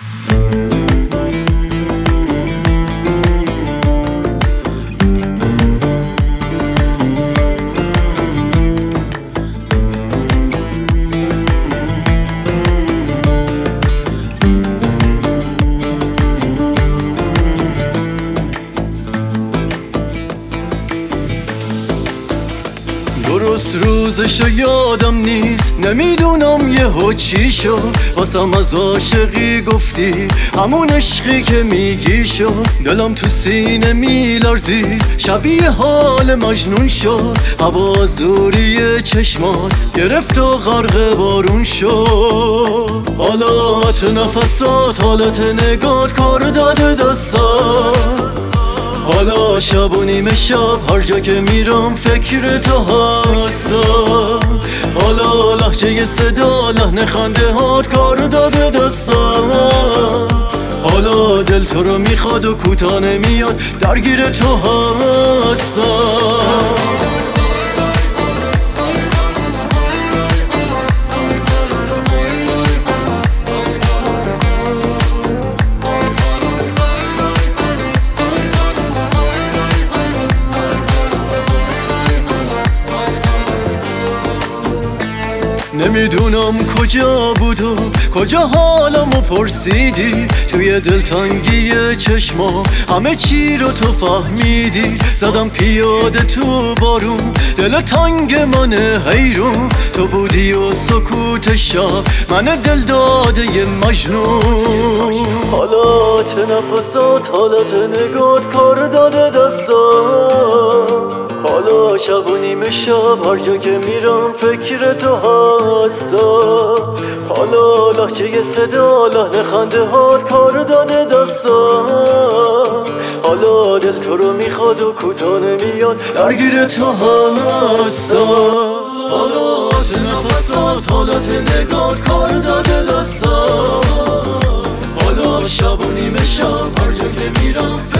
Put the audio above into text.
درست روزشو یادم نیست، نمیدونم یهو چی شد. واسم از عاشقی گفتی، همون عشقی که میگی شد. دلم تو سینه میلرزید، شبیه حال مجنون شد. هوا زوری چشمات گرفت و غرق بارون شد. حالات نفسات، حالت نگات کار داده دستات. حالا شب و نیمه شب هر جا که میرم فکر تو هستم. حالا لحجه صدا، لحن خنده هات کار داده دستم. حالا دل تو رو میخواد و کوتاه نمیاد، درگیر تو هستم. نمیدونم کجا بود و کجا حالمو پرسیدی. توی دلتنگی چشما همه چی رو تو فهمیدی. زدم پیاده تو بارون، دل تنگ من حیرون. تو بودی و سکوت شب، من دل داده ی مجنون. حالات نفسات، حالت نگات کار داده دستم. حالا شب و نیمه شب هر جا که میرم فکر تو هستم. حالا لحجه صدا، لحن خنده هات کار داده دستم. حالا دل تو رو میخواد و کوتاه نمیاد، درگیر تو هستم. حالات نفسات، حالت نگات کار داده دستم. حالا شب و نیمه شب هر جا که میرم